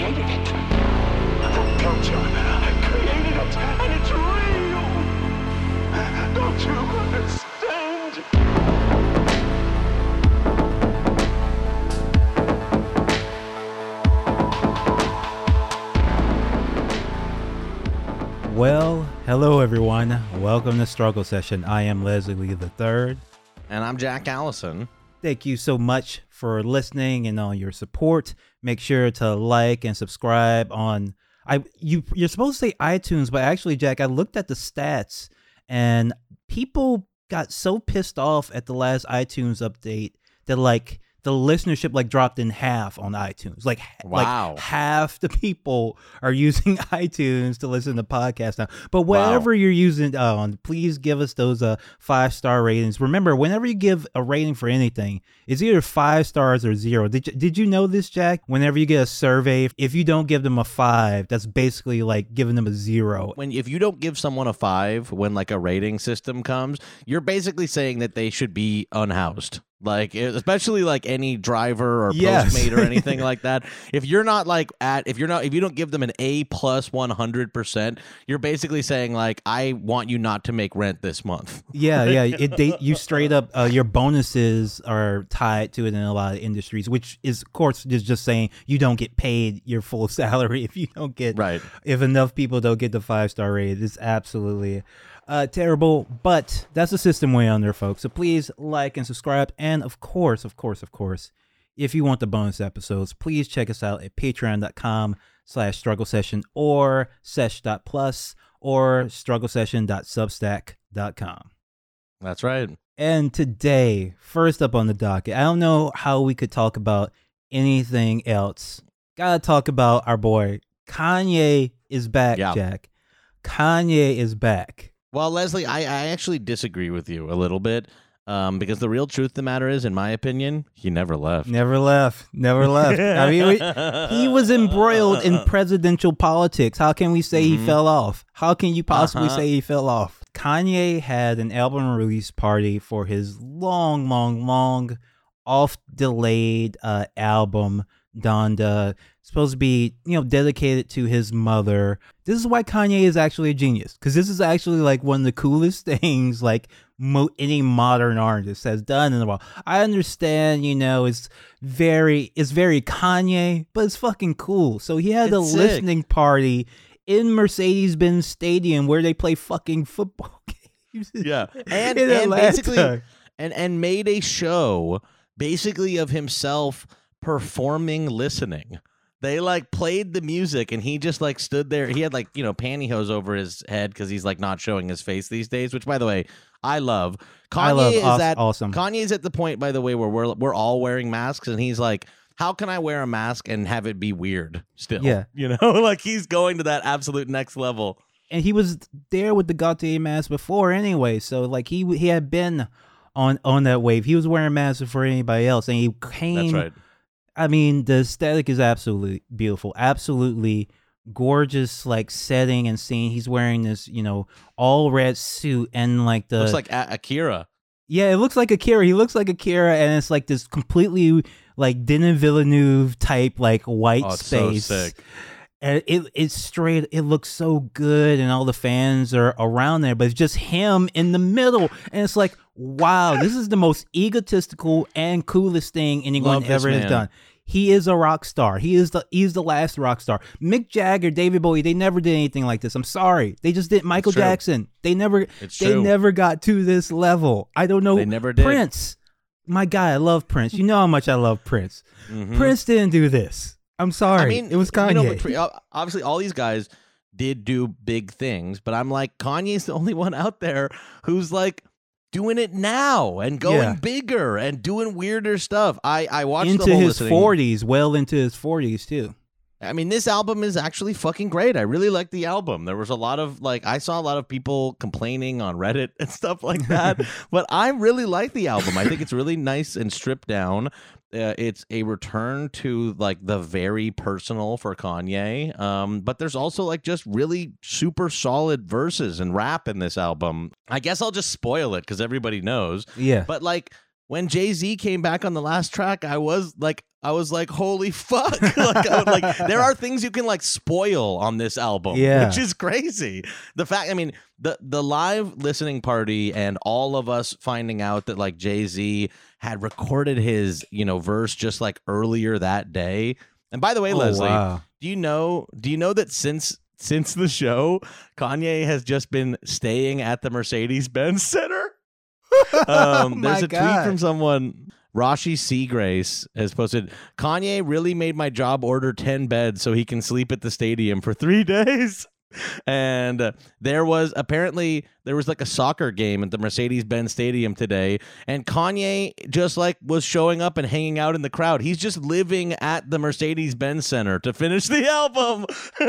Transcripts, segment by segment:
created it. The culture, I created it, and it's real. Don't you understand? Well, hello everyone. Welcome to Struggle Session. I am Leslie Lee III. And I'm Jack Allison. Thank you so much for listening and all your support. Make sure to like and subscribe on you're supposed to say iTunes, but actually, Jack, I looked at the stats and people got so pissed off at the last iTunes update that the listenership dropped in half on iTunes. Wow. Like half the people are using iTunes to listen to podcasts now. But whatever you're using on, please give us those 5-star ratings. Remember, whenever you give a rating for anything, it's either 5 stars or 0. Did you know this, Jack? Whenever you get a survey, if you don't give them a 5, that's basically like giving them a 0. If you don't give someone a 5 when a rating system comes, you're basically saying that they should be unhoused. Especially any driver or Postmate or anything like that. If you're not if you don't give them an A+ 100%, you're basically saying I want you not to make rent this month. Yeah. You straight up, your bonuses are tied to it in a lot of industries, which is, of course, just saying you don't get paid your full salary if you don't get, right. If enough people don't get the 5-star rate. It's absolutely terrible, but that's the system way under, folks. So please like and subscribe. And of course, if you want the bonus episodes, please check us out at patreon.com/struggle session or sesh.plus or strugglesession.substack.com. That's right. And today, first up on the docket, I don't know how we could talk about anything else. Gotta talk about our boy Kanye is back, Jack. Kanye is back. Well, Leslie, I actually disagree with you a little bit because the real truth of the matter is, in my opinion, he never left. Never left. I mean, he was embroiled in presidential politics. How can we say he fell off? How can you possibly say he fell off? Kanye had an album release party for his long, oft-delayed album, Donda, supposed to be, dedicated to his mother. This is why Kanye is actually a genius, because this is actually one of the coolest things any modern artist has done in a while. I understand, it's very Kanye, but it's fucking cool. So he had a listening party in Mercedes-Benz Stadium where they play fucking football games. Yeah, and basically, and made a show basically of himself performing listening. They played the music and he just stood there. He had pantyhose over his head because he's not showing his face these days, which, by the way, I love. Awesome. Kanye's at the point, by the way, where we're all wearing masks and he's like, how can I wear a mask and have it be weird still? Yeah. He's going to that absolute next level. And he was there with the Gaultier mask before anyway, so he had been on that wave. He was wearing masks before anybody else, and he came. That's right. I mean, the aesthetic is absolutely beautiful, absolutely gorgeous, setting and scene. He's wearing this, all red suit and looks like Akira. Yeah, it looks like Akira. He looks like Akira, and it's this completely Denis Villeneuve type white space. So sick. And it's straight. It looks so good, and all the fans are around there, but it's just him in the middle, and it's wow, this is the most egotistical and coolest thing anyone ever has done. He is a rock star. He's the last rock star. Mick Jagger, David Bowie, they never did anything like this. I'm sorry, they just did. Michael Jackson, they never got to this level. I don't know. They never did. Prince, my guy, I love Prince. You know how much I love Prince. Mm-hmm. Prince didn't do this. I'm sorry. I mean, it was Kanye. Obviously, all these guys did do big things, but I'm Kanye's the only one out there who's doing it now and going bigger and doing weirder stuff. I watched into the whole his 40s, well into his 40s too. I mean, this album is actually fucking great. I really like the album. There was a lot of I saw a lot of people complaining on Reddit and stuff like that, but I really like the album. I think it's really nice and stripped down. It's a return to the very personal for Kanye, but there's also just really super solid verses and rap in this album. I guess I'll just spoil it because everybody knows. Yeah. But when Jay-Z came back on the last track, I was like, holy fuck. like, there are things you can like spoil on this album, which is crazy. The fact, I mean, the live listening party and all of us finding out that like Jay-Z had recorded his, verse just like earlier that day. And by the way, Leslie, do you know that since the show, Kanye has just been staying at the Mercedes-Benz Center? There's a tweet from someone. Rashi Seagrace has posted, Kanye really made my job order 10 beds so he can sleep at the stadium for 3 days. And there was like a soccer game at the Mercedes-Benz Stadium today, and Kanye just like was showing up and hanging out in the crowd. He's just living at the Mercedes-Benz Center to finish the album.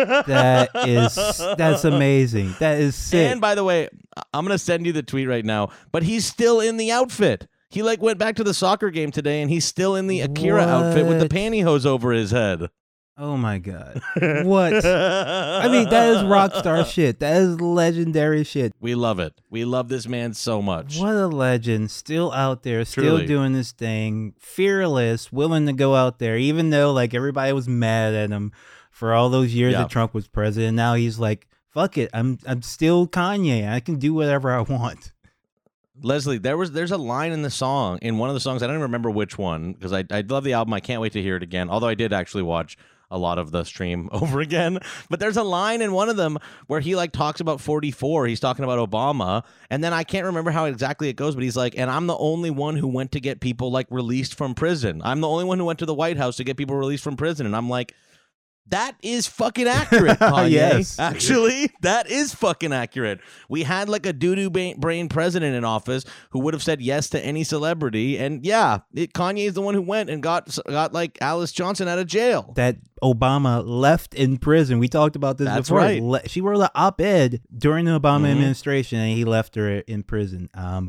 That's amazing. That is sick. And by the way, I'm gonna send you the tweet right now, but he's still in the outfit. He like went back to the soccer game today, and he's still in the Akira outfit with the pantyhose over his head. Oh my God. What? I mean, that is rock star shit. That is legendary shit. We love it. We love this man so much. What a legend. Still out there, still doing this thing. Fearless, willing to go out there, even though like everybody was mad at him for all those years that Trump was president. Now he's like, fuck it. I'm still Kanye. I can do whatever I want. Leslie, there's a line in the song, in one of the songs, I don't even remember which one, because I love the album. I can't wait to hear it again, although I did actually watch a lot of the stream over again. But there's a line in one of them where he like talks about 44. He's talking about Obama, and then I can't remember how exactly it goes, but he's like, and I'm the only one who went to get people like released from prison. I'm the only one who went to the White House to get people released from prison. And I'm like, that is fucking accurate, Kanye. Yes. Actually, that is fucking accurate. We had like a doo-doo brain president in office who would have said yes to any celebrity. And yeah, Kanye is the one who went and got like Alice Johnson out of jail. That Obama left in prison. We talked about this before. Right. She wrote an op-ed during the Obama administration, and he left her in prison.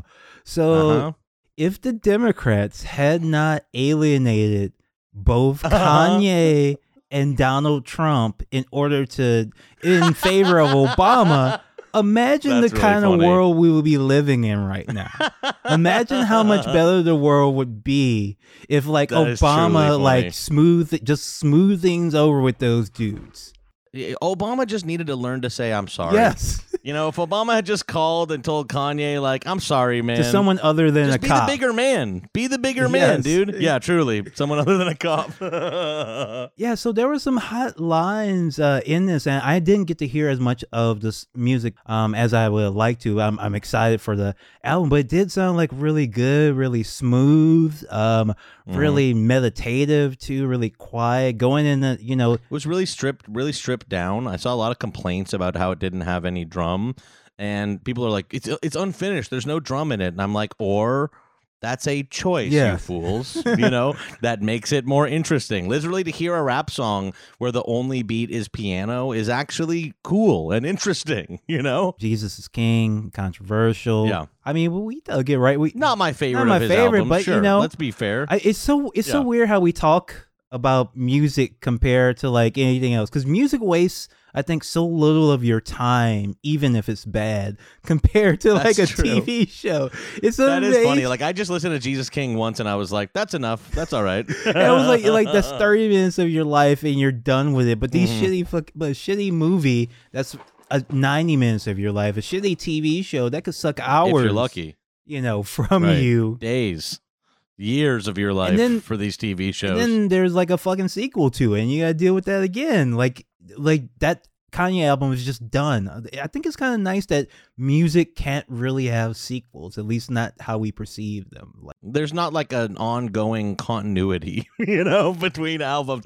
If the Democrats had not alienated both Kanye and Donald Trump in favor of Obama, imagine the kind of world we would be living in right now. Imagine how much better the world would be if like Obama like smooth things over with those dudes. Obama just needed to learn to say I'm sorry. Yes. If Obama had just called and told Kanye, like, I'm sorry, man. To someone other than just a cop. Be the bigger man. Be the bigger man, dude. Yeah, truly. Someone other than a cop. Yeah, so there were some hot lines in this, and I didn't get to hear as much of this music as I would like to. I'm excited for the album, but it did sound like really good, really smooth, really meditative too, really quiet, going in the, It was really stripped down. I saw a lot of complaints about how it didn't have any drum, and people are like, it's unfinished, there's no drum in it, and I'm like, or that's a choice, you fools. That makes it more interesting. Literally, to hear a rap song where the only beat is piano is actually cool and interesting. Jesus is King, controversial. Yeah, I mean, we dug it right. Not my favorite of his album, but sure. Let's be fair. It's so weird how we talk about music compared to like anything else, because music wastes, I think, so little of your time, even if it's bad, compared to like a TV show. It's amazing. That is funny. Like, I just listened to Jesus King once, and I was like, "That's enough. That's all right." It was like that's 30 minutes of your life, and you're done with it. But these shitty movie, that's 90 minutes of your life. A shitty TV show that could suck hours. If you're lucky, from you. Days. Years of your life for these TV shows. And then there's like a fucking sequel to it, and you gotta deal with that again. Like that Kanye album is just done. I think it's kind of nice that music can't really have sequels, at least not how we perceive them. There's not like an ongoing continuity, between albums.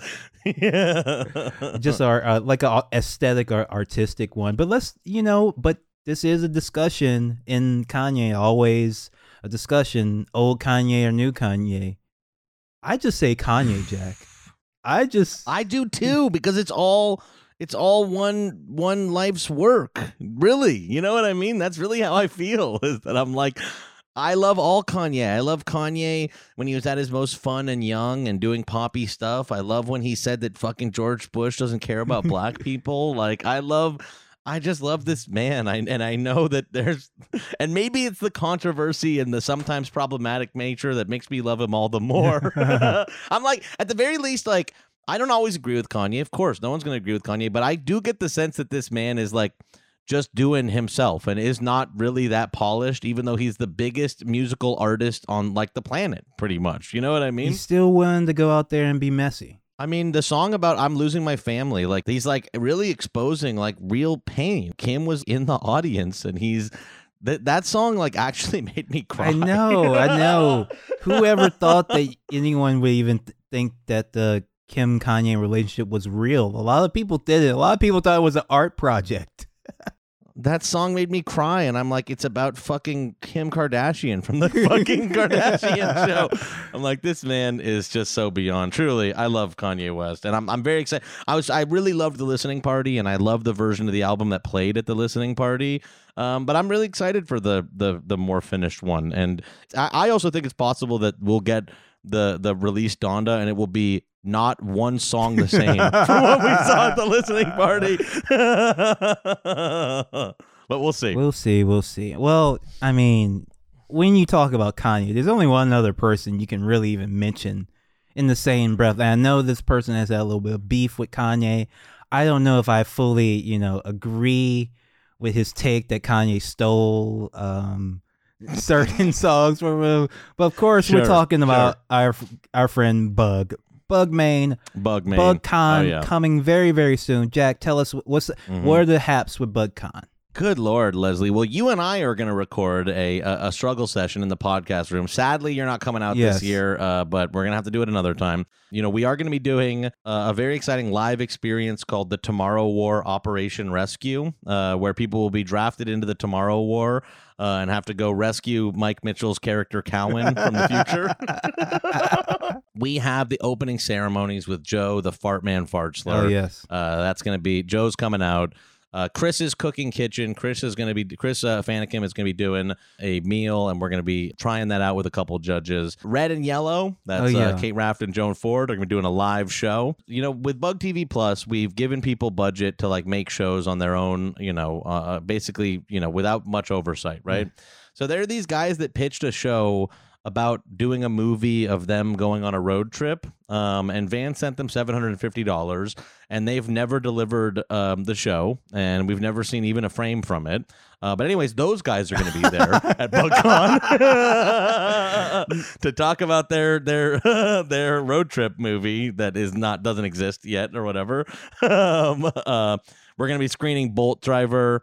Just like a aesthetic or artistic one. But but this is a discussion in Kanye, always a discussion, old Kanye or new Kanye. I just say Kanye, Jack. I do too, because it's all one life's work. Really. You know what I mean? That's really how I feel, is that I'm like, I love all Kanye. I love Kanye when he was at his most fun and young and doing poppy stuff. I love when he said that fucking George Bush doesn't care about black people. Like, I love I just love this man. I know that there's, and maybe it's the controversy and the sometimes problematic nature that makes me love him all the more. I'm like, at the very least, like, I don't always agree with Kanye. Of course, no one's going to agree with Kanye, but I do get the sense that this man is like just doing himself and is not really that polished, even though he's the biggest musical artist on like the planet, pretty much. You know what I mean? He's still willing to go out there and be messy. I mean, the song about I'm losing my family, like he's like really exposing like real pain. Kim was in the audience and he's that song like actually made me cry. I know. Whoever thought that anyone would even think that the Kim Kanye relationship was real? A lot of people did it. A lot of people thought it was an art project. That song made me cry, and I'm like, it's about fucking Kim Kardashian from the fucking Kardashian show. I'm like, this man is just so beyond. Truly, I love Kanye West, and I'm very excited. I really loved the listening party, and I love the version of the album that played at the listening party. But I'm really excited for the more finished one, and I also think it's possible that we'll get the release Donda, and it will be not one song the same from what we saw at the listening party. But we'll see. We'll see. Well, I mean, when you talk about Kanye, there's only one other person you can really even mention in the same breath. And I know this person has had a little bit of beef with Kanye. I don't know if I fully, agree with his take that Kanye stole certain songs from him. But of course, we're talking about our friend Bugmane, BugCon coming very, very soon. Jack, tell us what are the haps with BugCon? Good Lord, Leslie. Well, you and I are going to record a struggle session in the podcast room. Sadly, you're not coming out this year, but we're going to have to do it another time. We are going to be doing a very exciting live experience called the Tomorrow War Operation Rescue, where people will be drafted into the Tomorrow War and have to go rescue Mike Mitchell's character Cowan from the future. We have the opening ceremonies with Joe, the Fart Man Fartsler. Oh, yes. That's going to be, Joe's coming out. Chris's Cooking Kitchen. Chris Fanakim is going to be doing a meal, and we're going to be trying that out with a couple judges. Red and Yellow, that's Kate Raft and Joan Ford, are going to be doing a live show. With Bug TV Plus, we've given people budget to like make shows on their own, basically, without much oversight, right? So there are these guys that pitched a show about doing a movie of them going on a road trip, and Van sent them $750, and they've never delivered the show, and we've never seen even a frame from it. But anyways, those guys are going to be there at BugCon to talk about their road trip movie that doesn't exist yet or whatever. We're going to be screening Bolt Driver.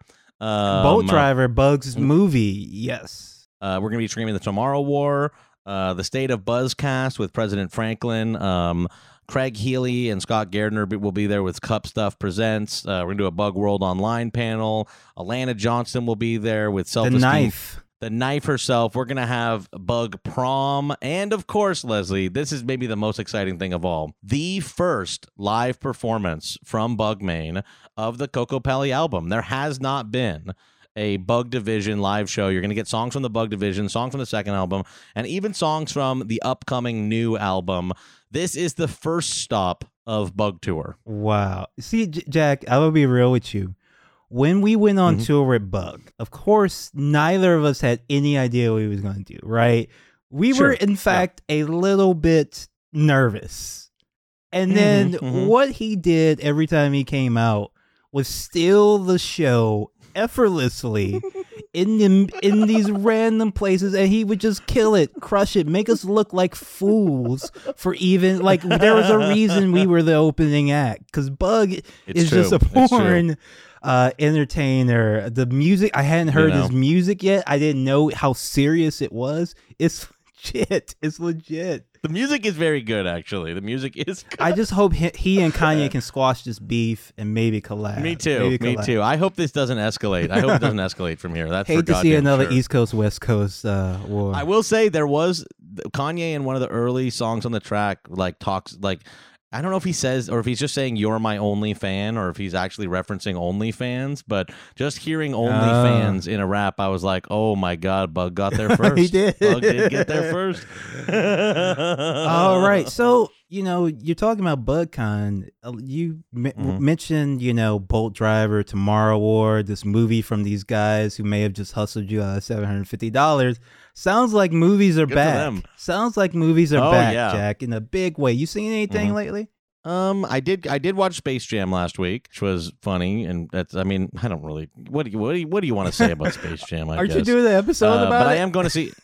Bugs movie, yes. We're going to be streaming the Tomorrow War, the State of Buzzcast with President Franklin. Craig Healy and Scott Gardner will be there with Cup Stuff Presents. We're going to do a Bug World Online panel. Alana Johnson will be there with Self-Esteem. The Knife herself. We're going to have Bug Prom. And of course, Leslie, this is maybe the most exciting thing of all. The first live performance from Bugmane of the Coco Pelli album. There has not been a Bug Division live show. You're going to get songs from the Bug Division, songs from the second album, and even songs from the upcoming new album. This is the first stop of Bug Tour. Wow. See, Jack, I will be real with you. When we went on tour with Bug, of course, neither of us had any idea what he was going to do, right? We were, in fact, a little bit nervous. And then what he did every time he came out was steal the show effortlessly in these random places, and he would just kill it, crush it, make us look like fools for even like there was a reason we were the opening act, because Bug is just a porn entertainer. The music, I hadn't heard his music yet. I didn't know how serious it was. It's legit. The music is very good, actually. The music is good. I just hope he and Kanye can squash this beef and maybe collab. Me too. I hope this doesn't escalate. I hope it doesn't escalate from here. That's hate to see another East Coast, West Coast war. I will say there was Kanye in one of the early songs on the track, like talks like, I don't know if he says, or if he's just saying "you're my only fan," or if he's actually referencing OnlyFans. But just hearing OnlyFans in a rap, I was like, "Oh my God, Bug got there first." He did. Bug did get there first. All right, so You know, you're talking about BudCon. You mentioned, you know, Bolt Driver, Tomorrow War, this movie from these guys who may have just hustled you out of $750. Sounds like movies are Good for back. them. Sounds like movies are Oh, back, yeah. Jack, in a big way. You seen anything lately? I did watch Space Jam last week, which was funny, and I don't really. What do you want to say about Space Jam? Aren't you doing the episode about but it? I am going to see.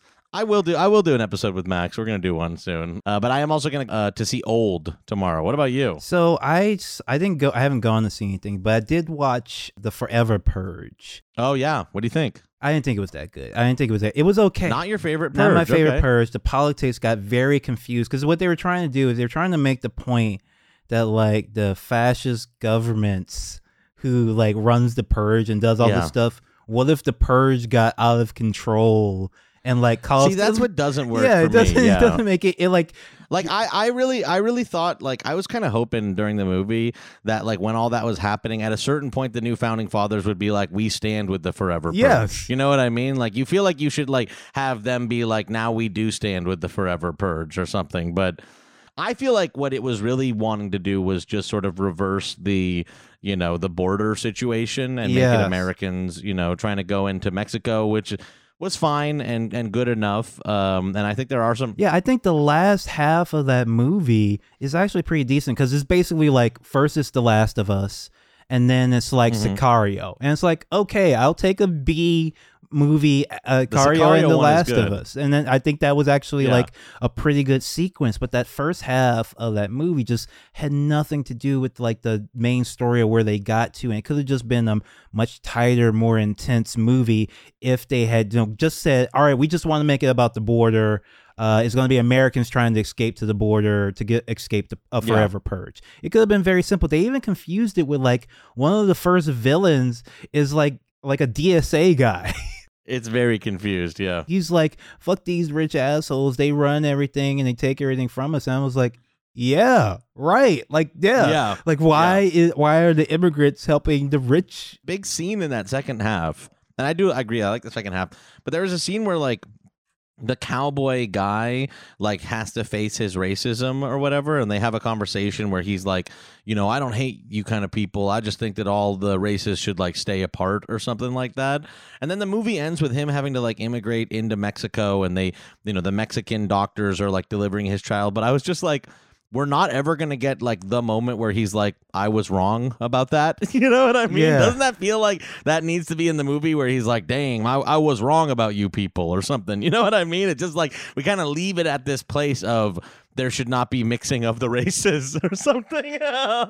I will do an episode with Max. We're going to do one soon. But I am also going to see Old tomorrow. What about you? So I didn't go. I haven't gone to see anything, but I did watch The Forever Purge. Oh yeah, what do you think? I didn't think it was that good. I didn't think it was that. It was okay. Not your favorite Purge. Not my favorite okay. Purge. The politics got very confused because what they were trying to do is they were trying to make the point that like the fascist governments who like runs the Purge and does all this stuff. What if the Purge got out of control and like caused? See, that's what doesn't work. Yeah, for it doesn't. me. Yeah. It doesn't make it like. Like I really thought, like, I was kind of hoping during the movie that like when all that was happening, at a certain point the new founding fathers would be like, we stand with the Forever Purge. Yes. You know what I mean? Like you feel like you should like have them be like, now we do stand with the Forever Purge or something. But I feel like what it was really wanting to do was just sort of reverse the, you know, the border situation and make it Americans, you know, trying to go into Mexico, which was fine and good enough. And I think there are some. Yeah, I think the last half of that movie is actually pretty decent because it's basically like first it's The Last of Us, and then it's like Sicario, and it's like, okay, I'll take a B movie, Sicario and The Last of Us, and then I think that was actually like a pretty good sequence. But that first half of that movie just had nothing to do with like the main story of where they got to, and it could have just been a much tighter, more intense movie if they had, you know, just said, all right, we just want to make it about the border. It's going to be Americans trying to escape to the border to escape a forever purge. It could have been very simple. They even confused it with like one of the first villains is like a DSA guy. It's very confused, yeah. He's like, fuck these rich assholes. They run everything and they take everything from us. And I was like, yeah, right. Like, yeah. Like, why are the immigrants helping the rich? Big scene in that second half. And I agree. I like the second half. But there was a scene where like the cowboy guy like has to face his racism or whatever, and they have a conversation where he's like, you know, I don't hate you kind of people, I just think that all the races should like stay apart or something like that. And then the movie ends with him having to like immigrate into Mexico, and they, you know, the Mexican doctors are like delivering his child. But I was just like, we're not ever going to get like the moment where he's like, I was wrong about that. You know what I mean? Yeah. Doesn't that feel like that needs to be in the movie where he's like, dang, I was wrong about you people or something. You know what I mean? It's just like we kind of leave it at this place of there should not be mixing of the races or something.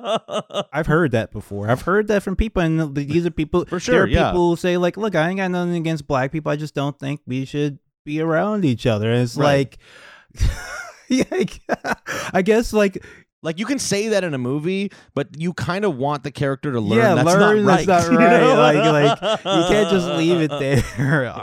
I've heard that before. I've heard that from people, and these are people. For sure, there are yeah. people who say like, look, I ain't got nothing against black people. I just don't think we should be around each other. And it's Right. like... Yeah, I guess like you can say that in a movie, but you kind of want the character to learn that's learn not right. that's not You right. know? Like you can't just leave it there.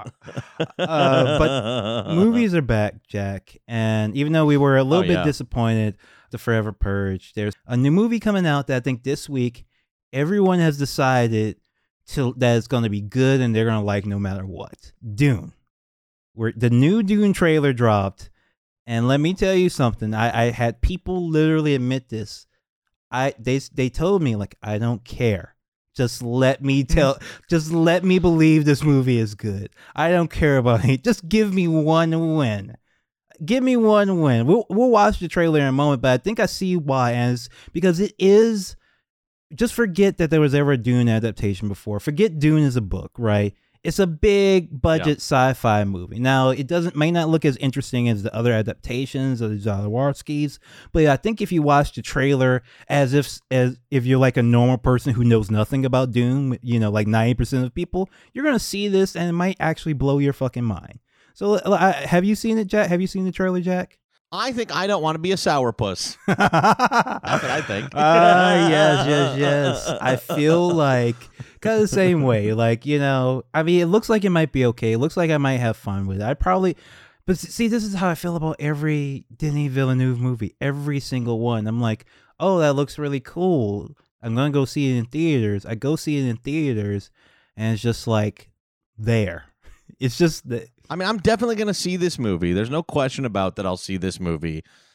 But movies are back, Jack, and even though we were a little bit disappointed, The Forever Purge, there's a new movie coming out that I think this week everyone has decided that it's going to be good and they're going to like no matter what. Dune. The new Dune trailer dropped. And let me tell you something. I had people literally admit this. They told me like, I don't care. Just let me believe this movie is good. I don't care about it. Just give me one win. Give me one win. We'll watch the trailer in a moment, but I think I see why. And it's because it is. Just forget that there was ever a Dune adaptation before. Forget Dune is a book, right? It's a big budget sci-fi movie. Now, it may not look as interesting as the other adaptations of the Jodorowskis, but I think if you watch the trailer as if you're like a normal person who knows nothing about Dune, you know, like 90% of people, you're going to see this and it might actually blow your fucking mind. So, have you seen it, Jack? Have you seen the trailer, Jack? I think I don't want to be a sourpuss. That's what I think. Yes. I feel like kind of the same way. Like, you know, I mean, it looks like it might be okay. It looks like I might have fun with it. But see, this is how I feel about every Denis Villeneuve movie. Every single one. I'm like, oh, that looks really cool. I'm going to go see it in theaters. I go see it in theaters, and it's just like there. It's just that. I mean, I'm definitely going to see this movie. There's no question about that. I'll see this movie.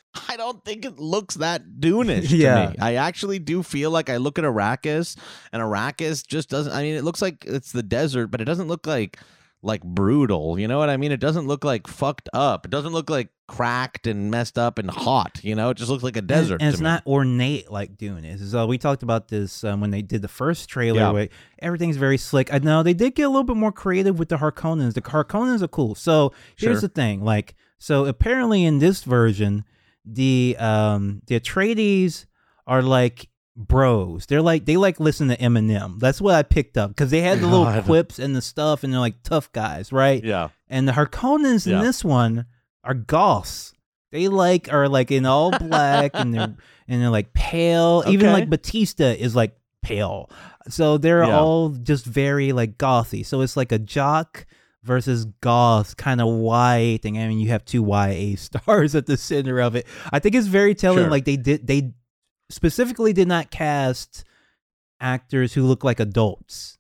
I don't think it looks that Dune-ish Yeah. to me. I actually do feel like I look at Arrakis, and Arrakis just doesn't. I mean, it looks like it's the desert, but it doesn't look like brutal. You know what I mean? It doesn't look like fucked up. It doesn't look like cracked and messed up and hot. You know, it just looks like a desert. And to it's me. not ornate like Dune is. We talked about this when they did the first trailer. Yeah. Where everything's very slick. I know they did get a little bit more creative with the Harkonnens. The Harkonnens are cool. So here's Sure. the thing. Like, so apparently in this version, the Atreides are like bros. They like listen to Eminem. That's what I picked up because they had the little God. quips and the stuff, and they're like tough guys, right? Yeah. And the Harkonnens in Yeah. this one are goths. They are like in all black and they're like pale. Even Okay. like Batista is like pale. So they're Yeah. all just very like gothy. So it's like a jock versus goth kind of YA thing. I mean, you have two YA stars at the center of it. I think it's very telling. Sure. Like they specifically did not cast actors who look like adults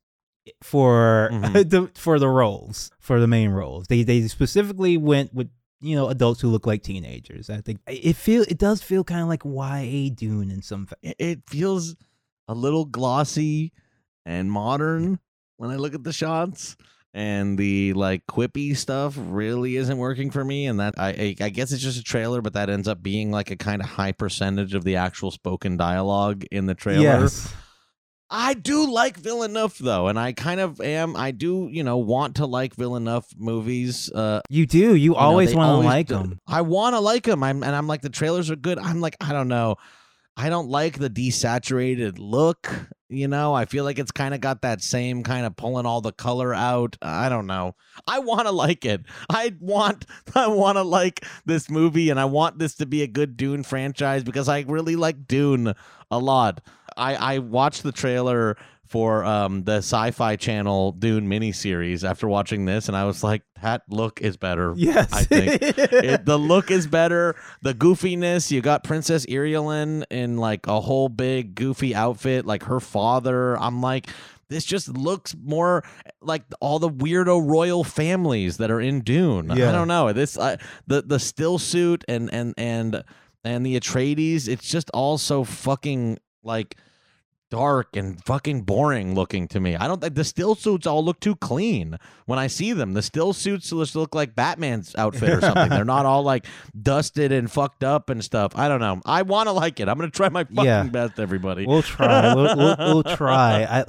for for the roles, for the main roles. They specifically went with adults who look like teenagers. I think it does feel kind of like YA Dune in some It feels a little glossy and modern when I look at the shots. And the like quippy stuff really isn't working for me, and that I guess it's just a trailer, but that ends up being like a kind of high percentage of the actual spoken dialogue in the trailer. Yes. I do like Villeneuve though, and I kind of am. I do, want to like Villeneuve movies. You do. You always they want to always like do. them. I want to like them. I'm like, the trailers are good. I'm like, I don't know. I don't like the desaturated look. I feel like it's kind of got that same kind of pulling all the color out. I don't know. I want to like it. I want to like this movie, and I want this to be a good Dune franchise because I really like Dune a lot. I watched the trailer for the Sci-Fi Channel Dune miniseries after watching this, and I was like, that look is better. Yes. I think the look is better. The goofiness, you got Princess Irulan in like a whole big goofy outfit, like her father. I'm like, this just looks more like all the weirdo royal families that are in Dune. Yeah. I don't know. This the still suit and the Atreides, it's just all so fucking like dark and fucking boring looking to me. I don't think the still suits all look too clean when I see them. The still suits just look like Batman's outfit or something. They're not all like dusted and fucked up and stuff. I don't know. I want to like it. I'm gonna try my fucking best, everybody. We'll try. We'll try.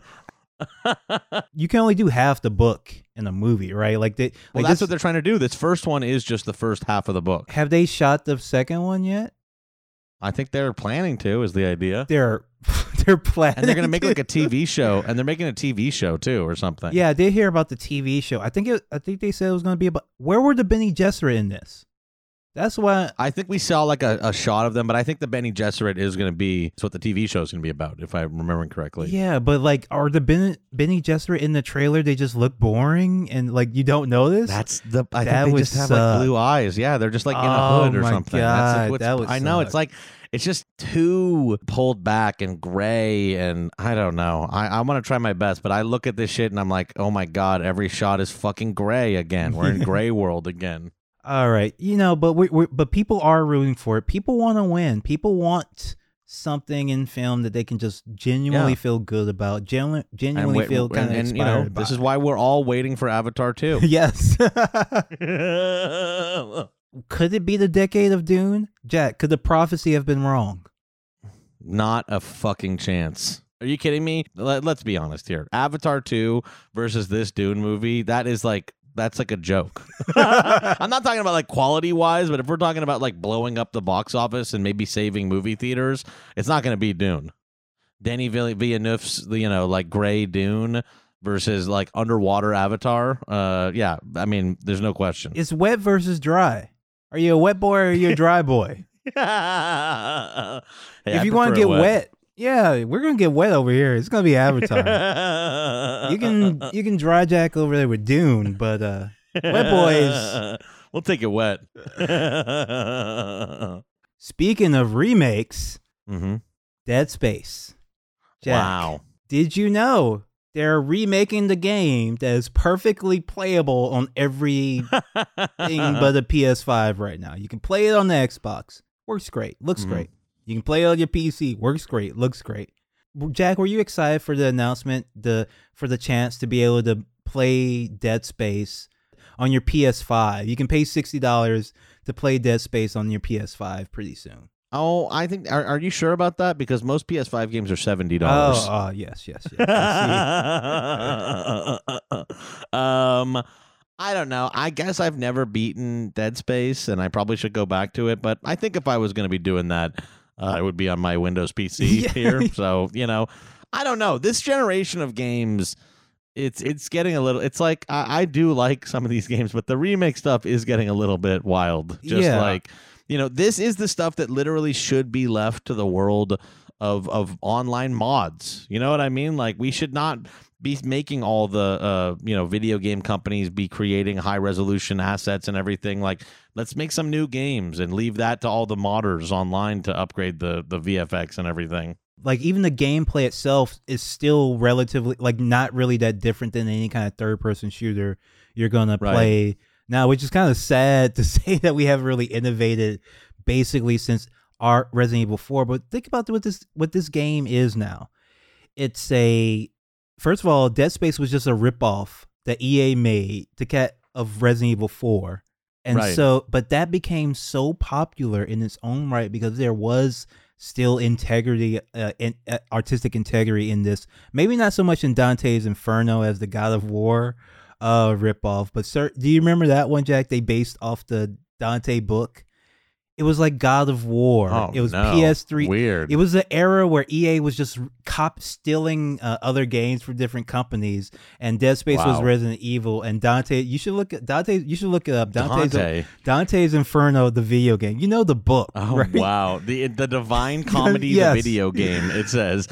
You can only do half the book in a movie, right? Like Well, that's what they're trying to do. This first one is just the first half of the book. Have they shot the second one yet? I think they're planning to, is the idea. They're planning, And they're going to make like a TV show, and they're making a TV show too or something. Yeah, I did hear about the TV show. I think they said it was going to be about. Where were the Bene Gesserit in this? That's why I think we saw like a shot of them, but I think the Bene Gesserit is going to be it's what the TV show is going to be about, if I'm remembering correctly. Yeah, but like, are the Bene Gesserit in the trailer? They just look boring, and like you don't know this. I think That they would just have suck. like blue eyes. Yeah, they're just like in a hood or my something. God, That's like that would I know suck. it's like it's just too pulled back and gray, and I don't know. I want to try my best, but I look at this shit and I'm like, oh my God, every shot is fucking gray again. We're in gray world again. All right, but people are rooting for it. People want to win. People want something in film that they can just genuinely feel good about. Genuinely feel kind of inspired by. This is why we're all waiting for Avatar 2. Yes. Could it be the decade of Dune? Jack, could the prophecy have been wrong? Not a fucking chance. Are you kidding me? Let's be honest here. Avatar 2 versus this Dune movie, that's like a joke. I'm not talking about like quality wise, but if we're talking about like blowing up the box office and maybe saving movie theaters, it's not going to be Dune. Denis Villeneuve's, like gray Dune versus like underwater Avatar. Yeah, I mean, there's no question. It's wet versus dry. Are you a wet boy or are you a dry boy? Hey, If I you want to prefer get wet, yeah, we're gonna get wet over here. It's gonna be Avatar. You can dry jack over there with Dune, but wet boys. We'll take it wet. Speaking of remakes, Mm-hmm. Dead Space. Jack, Wow. did you know they're remaking the game that is perfectly playable on every thing but a PS5 right now? You can play it on the Xbox. works great, looks great. You can play it on your PC, works great, looks great. Jack, were you excited for the announcement, for the chance to be able to play Dead Space on your PS5? You can pay $60 to play Dead Space on your PS5 pretty soon. Oh, I think. Are you sure about that? Because most PS5 games are $70. Yes. I don't know. I guess I've never beaten Dead Space, and I probably should go back to it. But I think if I was going to be doing that, it would be on my Windows PC here. So I don't know. This generation of games, it's getting a little. It's like I do like some of these games, but the remake stuff is getting a little bit wild. This is the stuff that literally should be left to the world of online mods. You know what I mean? Like, we should not be making all the video game companies be creating high resolution assets and everything. Like, let's make some new games and leave that to all the modders online to upgrade the VFX and everything. Like, even the gameplay itself is still relatively, like, not really that different than any kind of third-person shooter you're gonna play now, which is kind of sad to say that we haven't really innovated basically since our Resident Evil 4. But think about what this game is now. It's first of all, Dead Space was just a ripoff that EA made of Resident Evil 4. And but that became so popular in its own right because there was still integrity, artistic integrity in this. Maybe not so much in Dante's Inferno as the God of War ripoff, but do you remember that one, Jack? They based off the Dante book. It was like God of War. Oh, it was no. PS3. Weird. It was the era where EA was just stealing other games from different companies, and Dead Space was Resident Evil. And Dante, you should look it up. Dante's Inferno, the video game. You know the book. Oh, right? wow. The Divine Comedy, Yes. the video game, it says.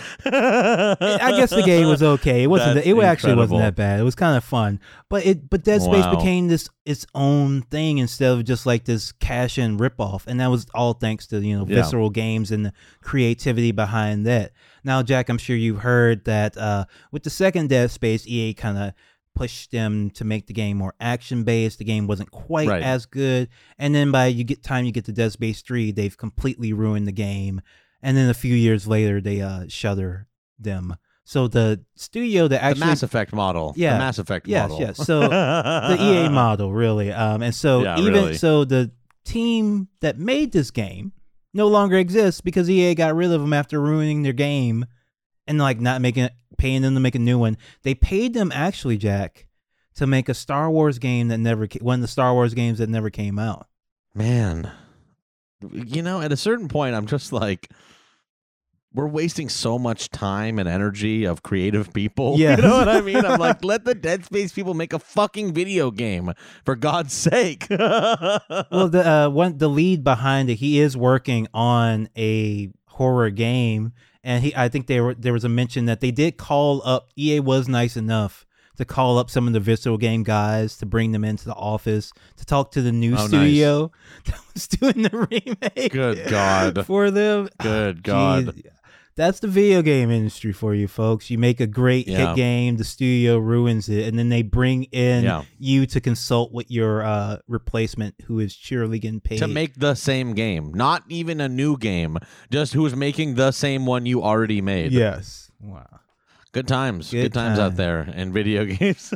I guess the game was okay. It wasn't. It actually wasn't that bad. It was kind of fun. But Dead Space became its own thing instead of just like this cash-in ripoff. And that was all thanks to Visceral Games and the creativity behind that. Now, Jack, I'm sure you've heard that with the second Dead Space, EA kind of pushed them to make the game more action-based. The game wasn't quite as good, and then by you get to Dead Space 3, they've completely ruined the game. And then a few years later, they shutter them. So the studio that actually the Mass Effect model, the Mass Effect model, yes. So the EA model, really, and so so the team that made this game no longer exists because EA got rid of them after ruining their game and like not paying them to make a new one. They paid them actually, Jack, to make a Star Wars game one of the Star Wars games that never came out. Man, at a certain point, I'm just like, we're wasting so much time and energy of creative people. Yes. You know what I mean? I'm like, let the Dead Space people make a fucking video game, for God's sake. Well, the lead behind it, he is working on a horror game, and I think there was a mention that they did call up. EA was nice enough to call up some of the Visceral Game guys to bring them into the office to talk to the new studio that was doing the remake. Good God. For them. Good God. Jeez. That's the video game industry for you, folks. You make a great hit game, the studio ruins it, and then they bring in you to consult with your replacement, who is surely getting paid to make the same game. Not even a new game, just who's making the same one you already made. Yes. Wow. Good times. Good times out there in video games.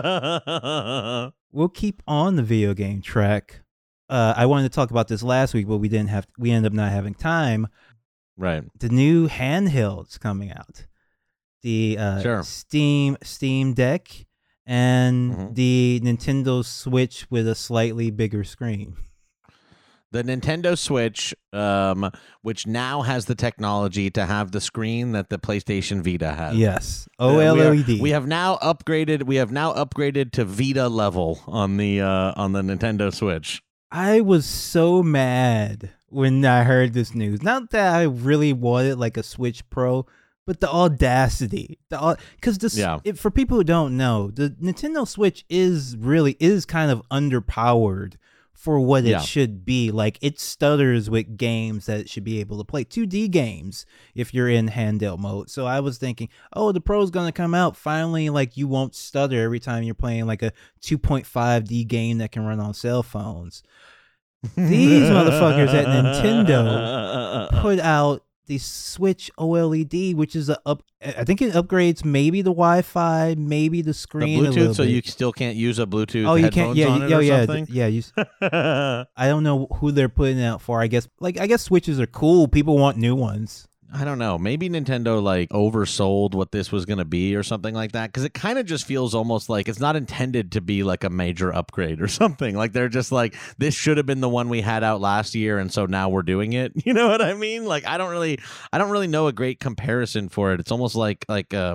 We'll keep on the video game track. I wanted to talk about this last week, but we ended up not having time. Right. The new handhelds coming out. The Steam Deck and the Nintendo Switch with a slightly bigger screen. The Nintendo Switch, which now has the technology to have the screen that the PlayStation Vita has. Yes, OLED. We have now upgraded to Vita level on the Nintendo Switch. I was so mad when I heard this news. Not that I really wanted like a Switch Pro, but the audacity, because for people who don't know, the Nintendo Switch is kind of underpowered for what it should be. Like, it stutters with games that it should be able to play, 2D games if you're in handheld mode. So I was thinking, oh, the Pro's gonna come out finally, like you won't stutter every time you're playing like a 2.5D game that can run on cell phones. These motherfuckers at Nintendo put out the Switch OLED, which is I think it upgrades maybe the Wi-Fi, maybe the The screen. a Bluetooth, little so bit. you still can't use a Bluetooth Oh, you headphones can't. Yeah, on it or something? I don't know who they're putting it out for. I guess Switches are cool. People want new ones. I don't know. Maybe Nintendo like oversold what this was going to be or something like that, because it kind of just feels almost like it's not intended to be like a major upgrade or something. Like they're just like, this should have been the one we had out last year, and so now we're doing it. You know what I mean? Like I don't really know a great comparison for it. It's almost like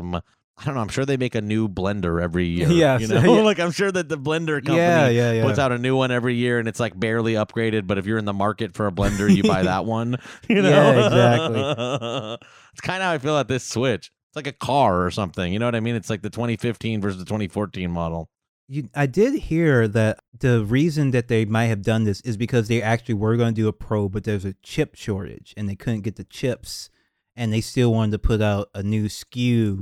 I don't know. I'm sure they make a new blender every year. Yeah, you know, yeah. like I'm sure that the blender company Yeah. puts out a new one every year, and it's like barely upgraded. But if you're in the market for a blender, you buy that one. You know, Yeah, exactly. It's kind of how I feel at this Switch. It's like a car or something. You know what I mean? It's like the 2015 versus the 2014 model. I did hear that the reason that they might have done this is because they actually were going to do a Pro, but there's a chip shortage, and they couldn't get the chips, and they still wanted to put out a new SKU.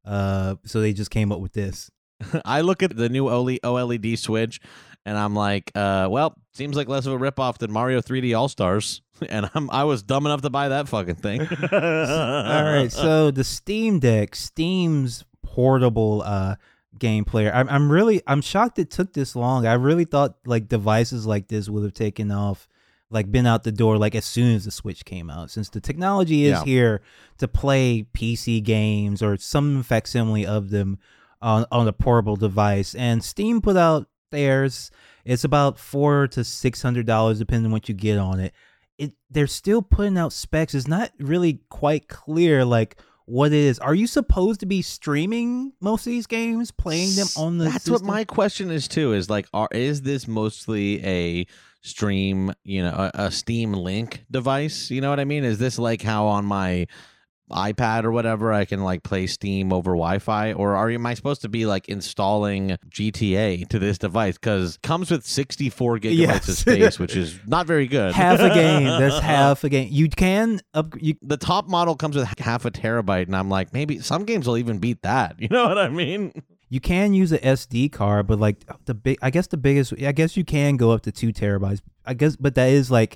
So they just came up with this. I look at the new OLED Switch, and I'm like, well, seems like less of a ripoff than Mario 3D All Stars, and I was dumb enough to buy that fucking thing. All right, so the Steam Deck, Steam's portable game player. I'm shocked it took this long. I really thought like devices like this would have taken off, like been out the door like as soon as the Switch came out, since the technology is here to play PC games or some facsimile of them on a portable device. And Steam put out theirs. It's about $400 to $600 depending on what you get on it. They're still putting out specs. It's not really quite clear like what it is. Are you supposed to be streaming most of these games, playing them on the That's system? what my question is too, is like, is this mostly a stream, a Steam Link device? You know what I mean? Is this like how on my iPad or whatever I can like play Steam over Wi-Fi, or am I supposed to be like installing GTA to this device? Because it comes with 64 gigabytes of space, which is not very good. Half a game. That's half a game. You can The top model comes with half a terabyte, and I'm like, maybe some games will even beat that. You know what I mean? You can use an SD card, but like I guess you can go up to 2 terabytes. I guess, but that is like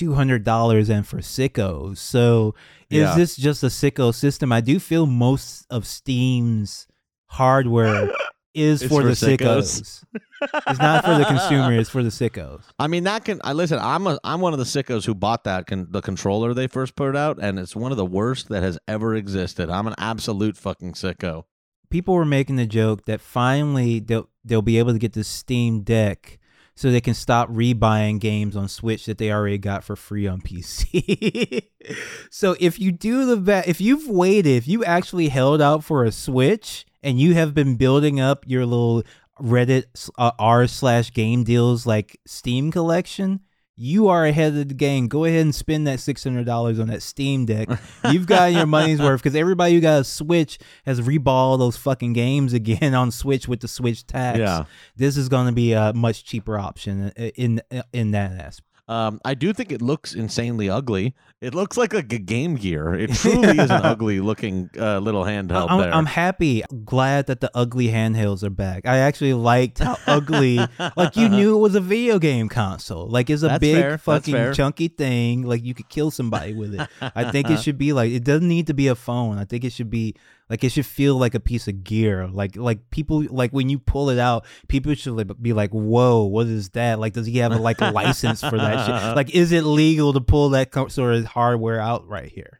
$200 and for sickos. So is this just a sicko system? I do feel most of Steam's hardware is for the sickos. It's not for the consumer. It's for the sickos. I mean, listen. I'm one of the sickos who bought the controller they first put out, and it's one of the worst that has ever existed. I'm an absolute fucking sicko. People were making the joke that finally they'll be able to get the Steam Deck so they can stop rebuying games on Switch that they already got for free on PC. So if you if you actually held out for a Switch and you have been building up your little Reddit r/game deals like Steam collection, you are ahead of the game. Go ahead and spend that $600 on that Steam Deck. You've gotten your money's worth, because everybody who got a Switch has rebought those fucking games again on Switch with the Switch tax. Yeah. This is going to be a much cheaper option in that aspect. I do think it looks insanely ugly. It looks like a Game Gear. It truly is an ugly looking little handheld there. I'm happy. Glad that the ugly handhelds are back. I actually liked how ugly, like you knew it was a video game console. Like it's a That's big fair. fucking chunky thing. Like you could kill somebody with it. I think it should be like, it doesn't need to be a phone. I think it should be like, it should feel like a piece of gear. Like people, like when you pull it out, people should be like, whoa, what is that? Like, does he have a license for that shit? Like, is it legal to pull that sort of hardware out right here?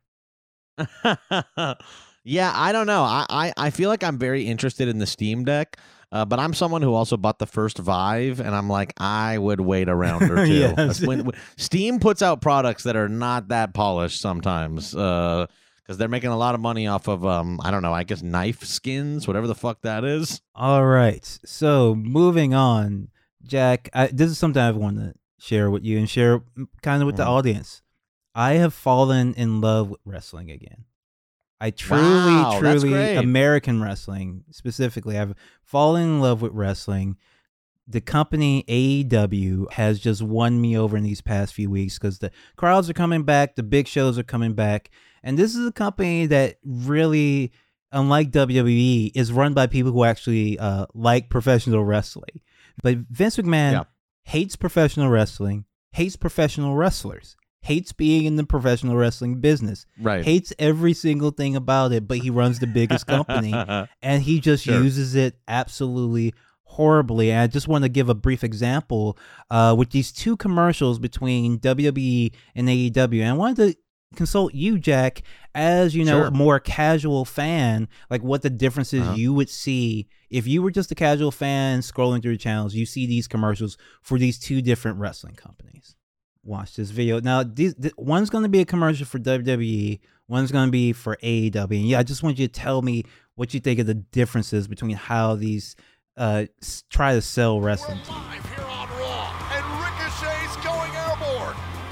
Yeah, I don't know. I feel like I'm very interested in the Steam Deck, but I'm someone who also bought the first Vive, and I'm like, I would wait a round or two. Yes. when Steam puts out products that are not that polished sometimes, because they're making a lot of money off of, I don't know, I guess knife skins, whatever the fuck that is. All right. So moving on, Jack, this is something I want to share with you and share kind of with the audience. I have fallen in love with wrestling again. I truly, American wrestling specifically, I've fallen in love with wrestling. The company AEW has just won me over in these past few weeks because the crowds are coming back, the big shows are coming back, and this is a company that really, unlike WWE, is run by people who actually like professional wrestling. But Vince McMahon hates professional wrestling. hates professional wrestlers, hates being in the professional wrestling business, Right. hates every single thing about it, but he runs the biggest company and he just uses it absolutely horribly. And I just want to give a brief example with these two commercials between WWE and AEW. And I wanted to consult you, Jack, as a more casual fan, like what the differences you would see if you were just a casual fan scrolling through the channels. You see these commercials for these two different wrestling companies. Watch this video. Now, one's going to be a commercial for WWE, one's going to be for AEW. And yeah, I just want you to tell me what you think of the differences between how these try to sell wrestling to you. Live here on Raw, and Ricochet's going airborne.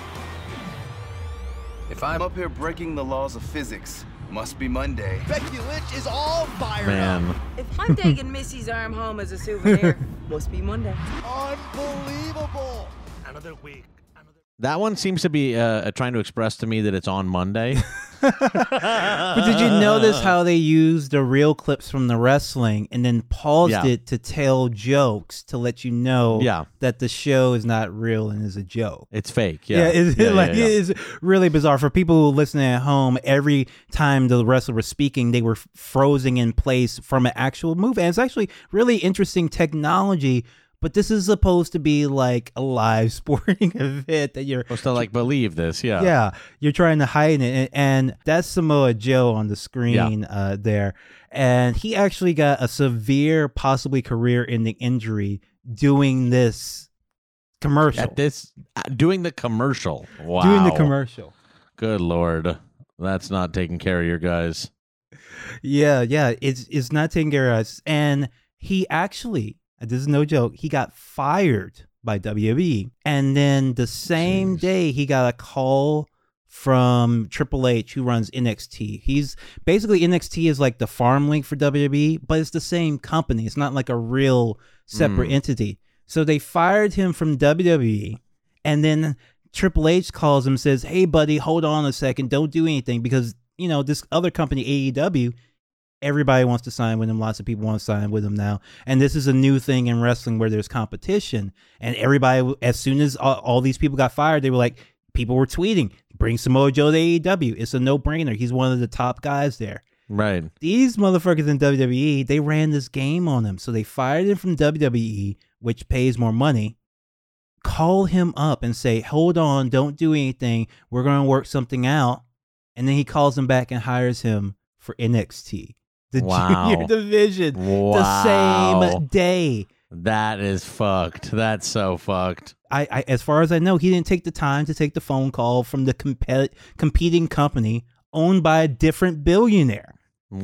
If I'm up here breaking the laws of physics, must be Monday. Becky Lynch is all fired up. Man. If I'm taking Missy's arm home as a souvenir, must be Monday. Unbelievable. Another week. That one seems to be trying to express to me that it's on Monday. But did you notice how they used the real clips from the wrestling and then paused it to tell jokes to let you know that the show is not real and is a joke? It's fake. It is really bizarre. For people who listen at home, every time the wrestler was speaking, they were frozen in place from an actual move. And it's actually really interesting technology. But this is supposed to be like a live sporting event that you're supposed to like believe this. Yeah, you're trying to hide it. And that's Samoa Joe on the screen there. And he actually got a severe, possibly career-ending injury doing this commercial. Doing the commercial. Wow. Doing the commercial. Good Lord. That's not taking care of your guys. Yeah. It's not taking care of us. And he actually... this is no joke. He got fired by WWE. And then the same day, he got a call from Triple H, who runs NXT. He's basically, NXT is like the farm link for WWE, but it's the same company. It's not like a real separate entity. So they fired him from WWE. And then Triple H calls him and says, hey, buddy, hold on a second. Don't do anything because, this other company, AEW, everybody wants to sign with him. Lots of people want to sign with him now. And this is a new thing in wrestling where there's competition. And everybody, as soon as all these people got fired, they were like, people were tweeting, bring Samoa Joe to AEW. It's a no-brainer. He's one of the top guys there. Right. These motherfuckers in WWE, they ran this game on him. So they fired him from WWE, which pays more money, call him up and say, hold on, don't do anything. We're going to work something out. And then he calls him back and hires him for NXT. The junior division, the same day. That is fucked. That's so fucked. I as far as I know, he didn't take the time to take the phone call from the competing company owned by a different billionaire.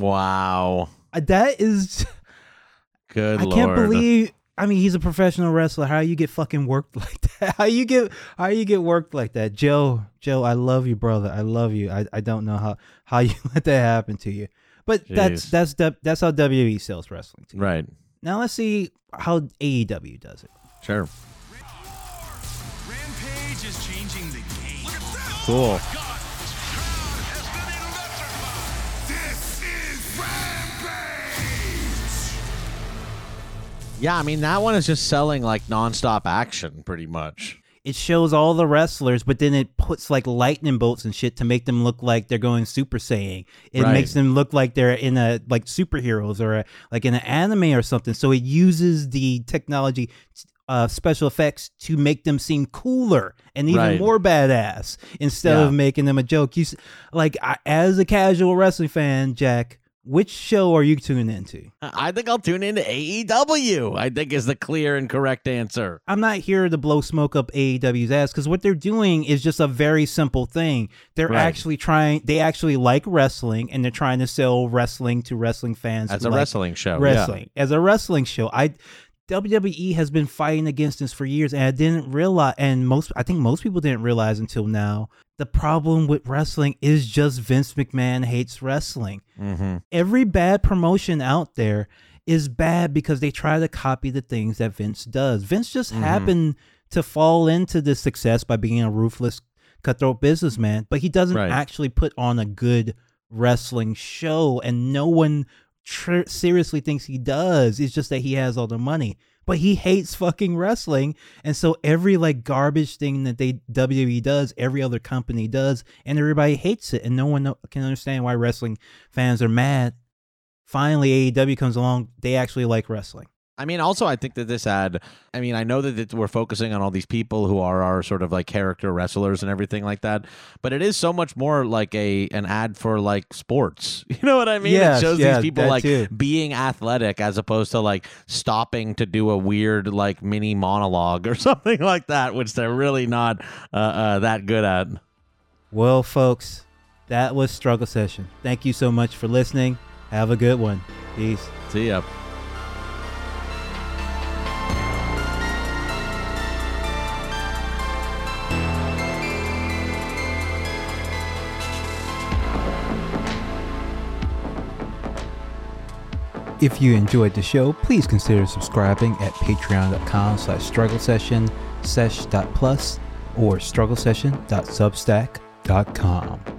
Wow. That is... Good Lord. I can't believe... I mean, he's a professional wrestler. How you get fucking worked like that? How you get worked like that? Joe, I love you, brother. I love you. I don't know how you let that happen to you. But that's how WWE sells wrestling to you. Right. Now let's see how AEW does it. Sure. Rampage is changing the game. Look at that. Cool. Oh this is Rampage. Yeah, I mean, that one is just selling like nonstop action pretty much. It shows all the wrestlers, but then it puts like lightning bolts and shit to make them look like they're going Super Saiyan. It makes them look like they're in a like superheroes or like in an anime or something. So it uses the technology, special effects to make them seem cooler and even more badass instead of making them a joke. As a casual wrestling fan, Jack, which show are you tuning into? I think I'll tune into AEW, I think is the clear and correct answer. I'm not here to blow smoke up AEW's ass because what they're doing is just a very simple thing. They're actually they actually like wrestling and they're trying to sell wrestling to wrestling fans. As a wrestling show. As a wrestling show. WWE has been fighting against this for years, and I didn't realize, and I think most people didn't realize until now, the problem with wrestling is just Vince McMahon hates wrestling. Mm-hmm. Every bad promotion out there is bad because they try to copy the things that Vince does. Vince just happened to fall into this success by being a ruthless, cutthroat businessman, but he doesn't actually put on a good wrestling show, and no one seriously thinks he does. It's just that he has all the money. but he hates fucking wrestling. And so every like garbage thing that WWE does, every other company does, and everybody hates it. And no one can understand why wrestling fans are mad. Finally, AEW comes along. They actually like wrestling. I mean, also, I think that this ad, I mean, I know that we're focusing on all these people who are our sort of like character wrestlers and everything like that, but it is so much more like an ad for like sports. You know what I mean? Yes, it shows yeah, these people that like too. being athletic as opposed to like stopping to do a weird like mini monologue or something like that, which they're really not that good at. Well, folks, that was Struggle Session. Thank you so much for listening. Have a good one. Peace. See ya. If you enjoyed the show, please consider subscribing at patreon.com/strugglesession, sesh.plus, or strugglesession.substack.com.